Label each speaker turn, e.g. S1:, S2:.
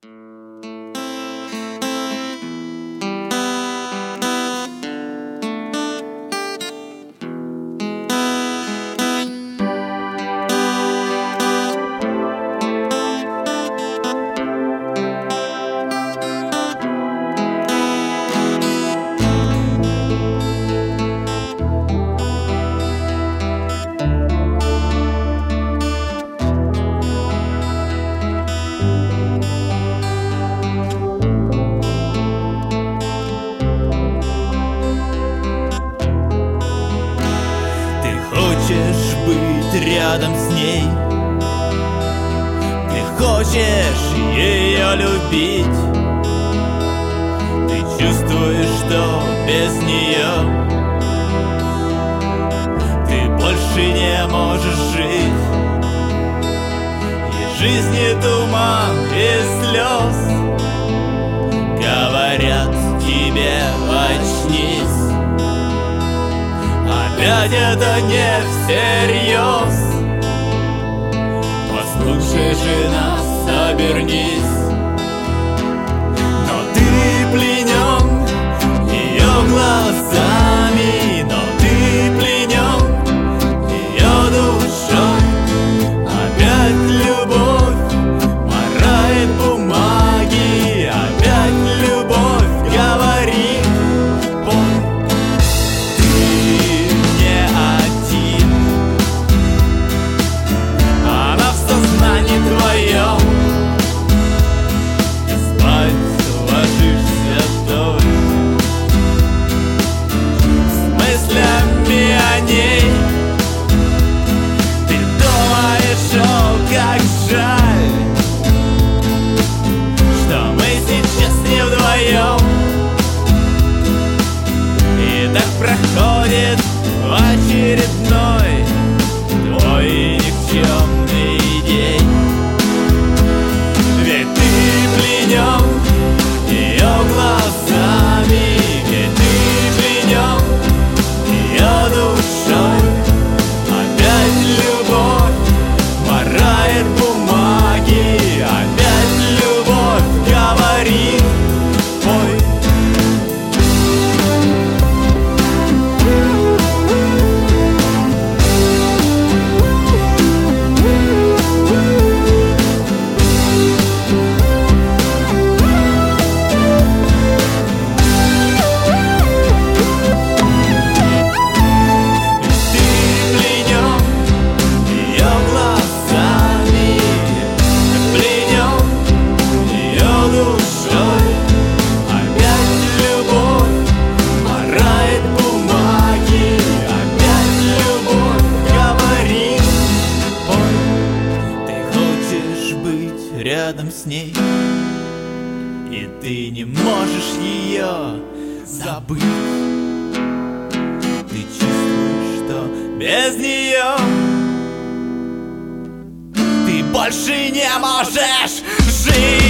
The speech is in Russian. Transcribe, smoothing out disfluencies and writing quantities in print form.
S1: Хочешь быть рядом с ней, ты хочешь ее любить, ты чувствуешь, что без нее ты больше не можешь жить. И жизни туман и слез говорят тебе: очнись. Опять это не всерьез, послушай же нас, обернись. Но ты пленен ее глазами, но ты пленен ее душой. Опять любовь марает бумаги, опять любовь говорит: пой. Проходит очередной твой никчемный день. Ведь ты пленен ее глазами, ведь ты пленен ее душой. Опять любовь марает бумаги, опять любовь говорит: пой. Рядом с ней, и ты не можешь ее забыть. Ты чувствуешь, что без нее ты больше не можешь жить.